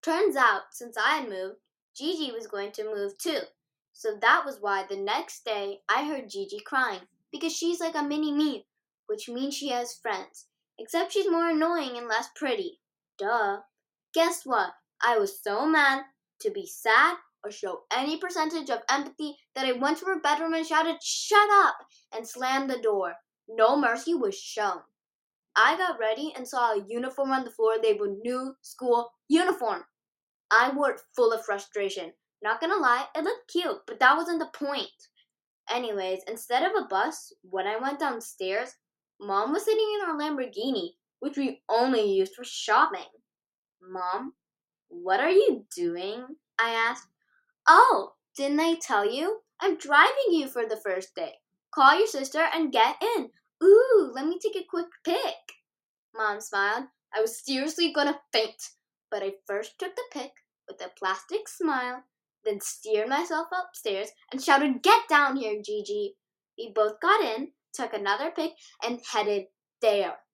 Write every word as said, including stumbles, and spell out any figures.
Turns out, since I had moved, Gigi was going to move too. So that was why the next day I heard Gigi crying, because she's like a mini me, which means she has friends, except she's more annoying and less pretty. Duh. Guess what? I was so mad to be sad or show any percentage of empathy that I went to her bedroom and shouted, "Shut up!" and slammed the door. No mercy was shown. I got ready and saw a uniform on the floor labeled "New School Uniform." I wore it full of frustration. Not gonna lie, it looked cute, but that wasn't the point. Anyways, instead of a bus, when I went downstairs, Mom was sitting in her Lamborghini, which we only used for shopping. "Mom, what are you doing?" I asked. "Oh, didn't I tell you? I'm driving you for the first day. Call your sister and get in. Ooh, let me take a quick pic." Mom smiled. I was seriously gonna faint, but I first took the pic with a plastic smile, then steered myself upstairs and shouted, "Get down here, Gigi." We both got in, took another pic, and headed there.